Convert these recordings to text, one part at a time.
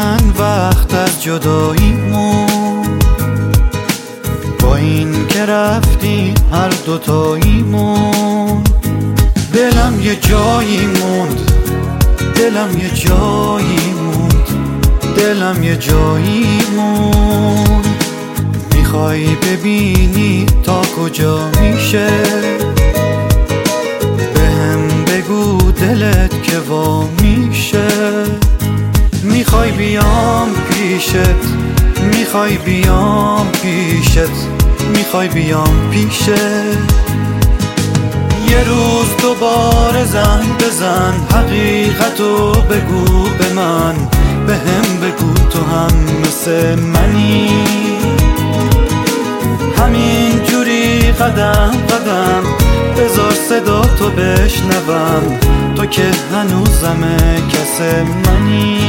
چند وقت از جداییمون، با این که رفتی هر دوتاییمون. دلم یه جایی موند، دلم یه جایی موند، دلم یه جایی موند. میخوای ببینی تا کجا میشه؟ بهم بگو دلت که وا میشه. میخوای بیام پیشت، میخوای بیام پیشت، میخوای بیام پیشت. یه روز دوباره زنگ بزن، حقیقتو بگو به من، بهم بگو تو هم مثل منی. همین جوری قدم قدم بذار صدا تو بشنوم، تو که هنوزمه کس منی.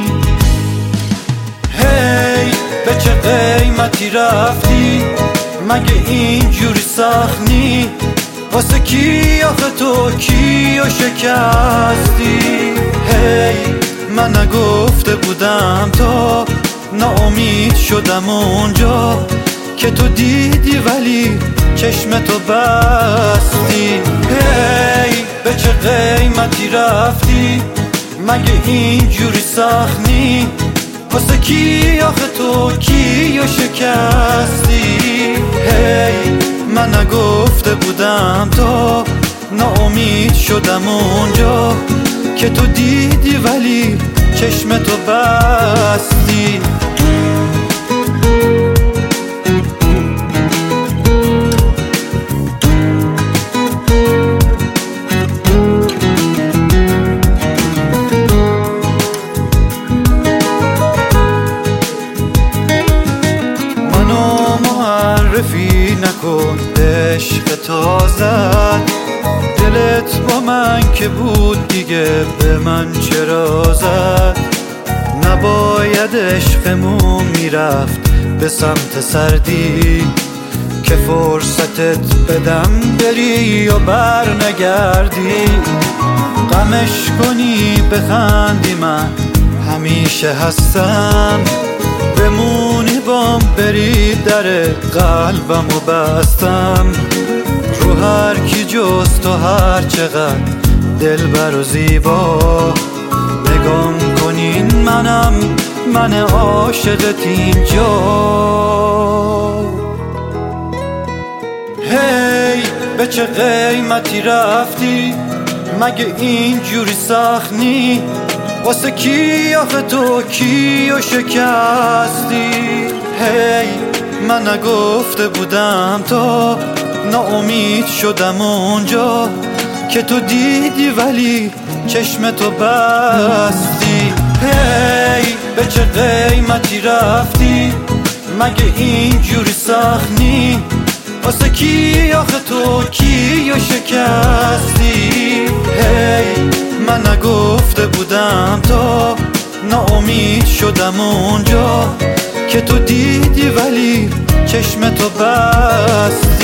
هی به چه قیمتی رفتی؟ مگه این جوری سخت نی؟ واسه کی آخه تو کیو شکستی؟ هی من نگفته بودم تا ناامید شدم اونجا که تو دیدی ولی چشمتو بستی. هی به چه قیمتی رفتی؟ مگه این جوری سخت نی؟ واسه کی آخه تو کیو شکستی؟ هی من نگفته بودم تا ناامید شدم اونجا که تو دیدی ولی چشمتو بستی. معرفی نکن عشق تازد، دلت با من که بود دیگه به من چرا زد؟ نباید عشقمون میرفت به سمت سردی که فرصتت بدم بری و بر نگردی. غمش کنی بخندی من همیشه هستم، بمونی بام بری در قلبمو بستم. رو هر کی جز تو هر چقدر دلبر و زیبا، نگام کنین منم من عاشقت اینجا. هی به چه قیمتی رفتی؟ مگه این جوری سخت نی؟ واسه کی آخه تو کیو شکستی؟ هی من نگفته بودم تا ناامید شدم اونجا که تو دیدی ولی چشمتو بستی. هی به چه قیمتی رفتی؟ مگه این جوری سخت نی؟ واسه کی آخه تو کیو شکستی؟ هی من نگفته بودم تا ناامید شدم اونجا که تو دیدی ولی چشمتو بستی.